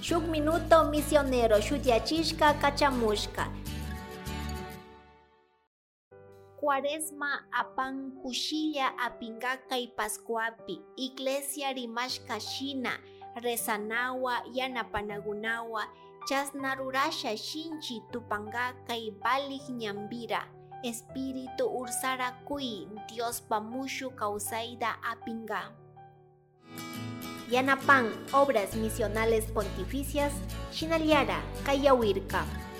Shuk minuto misionero shutiachishka kachamushka. Cuaresma apan kushilla apingaka y Pascuapi, Iglesia rimashka shina, rezanawa yanapanagunawa, chasnarurasha shinchi tupangaka y balik ñambira, Espíritu ursara kui, Dios pamushu kausaida apinga. Yanapan, Obras Misionales Pontificias, Shinaliara, Kayawirka.